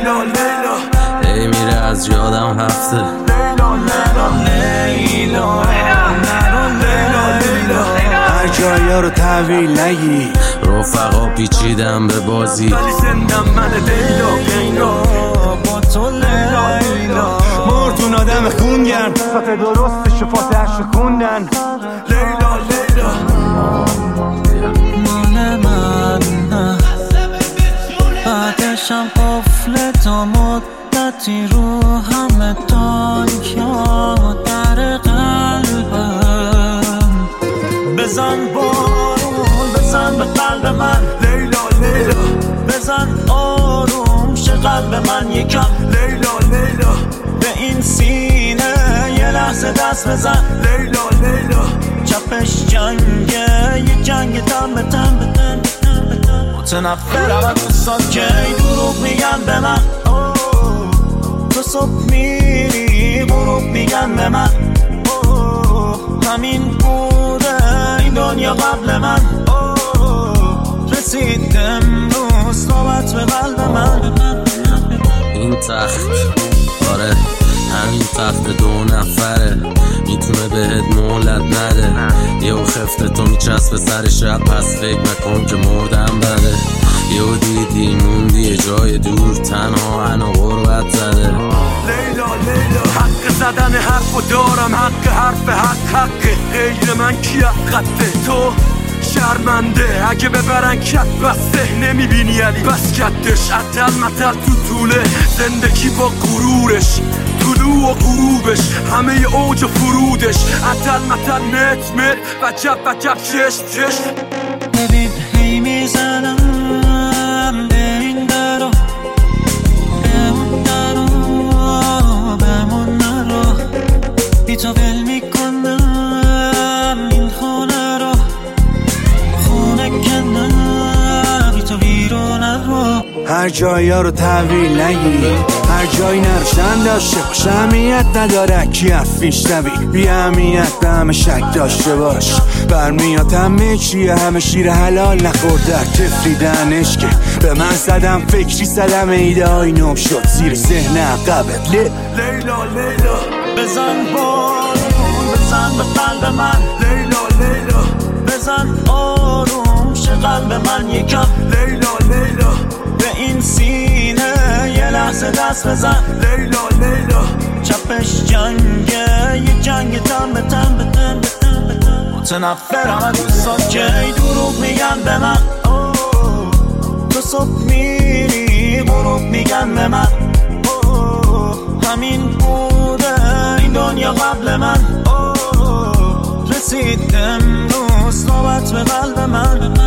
لیلا لیلا ای میره از یادم هفته لیلا لیلا لیلا لیلا لیلا هر جایا رو تحویل نگی رفقا پیچیدم به بازی ولی زندم من لیلا لیلا با تو لیلا مردون آدم خونگرم صفت درست شفاتش رو خوندن لیلا لیلا مال من بعدشم قفل تا مدتی رو همه دنیا در قلبم بزن بارون بزن به قلب من لیلا لیلا بزن آروم شه قلب من یکم لیلا لیلا به این سینه یه لحظه دست بزن لیلا لیلا چپش جنگه یه جنگ تن به تن به تن متنفرم از دوستان که دروغ میگن به من تو صبح میری غروب میگن به من همین بوده این دنیا قبل من رسید امروز نوبت به قلب من این تخت آره همین تخت 2 نفره میتونه بهت مهلت نده یهو خفته تو میچسبه سر شب پس فکر نکن که مردم بده یهو دیدی موندی یه جای دور تنها هنو غربت زده لیلا لیلا حق زدن حرفو دارم حق حقه غیر من کی حقته تو شرمنده اگه ببرن کت بسته نمیبینی علی بس کتش عطل مطل تو طوله زندگی با غرورش طلوع و غروبش همه اوج و فرودش عطل مطل متر وجب چشم ببین هی میزنم به این درو به اون درو بمون نرو بی تو ول میکنم این خونه رو خونه کنم بی تو بیرون رو هر جایا رو تحویل نگی هر جایی نروشن داشته باش اهمیت نداره کی افیش نبی بی اهمیت به همه شک داشته باش برمیاد همه چیه همه شیر حلال نخورده تفریدنش که به من زدم فکری زدم ایده های نوم شد زیر ذهن عقبت لیلا لیلا بزن بارون بزن به قلب من لیلا لیلا بزن آروم شه قلب من یکم لیلا لیلا به این سینه یه لحظه دست بزن لیلا لیلا چپش جنگه یه جنگ تن به تن به تن به تن به تن متنفرم از دوستان که دروغ میگن به من تو صبح میری غروب میگن به من همین بوده این دنیا قبل من رسید امروز نوبت به قلب من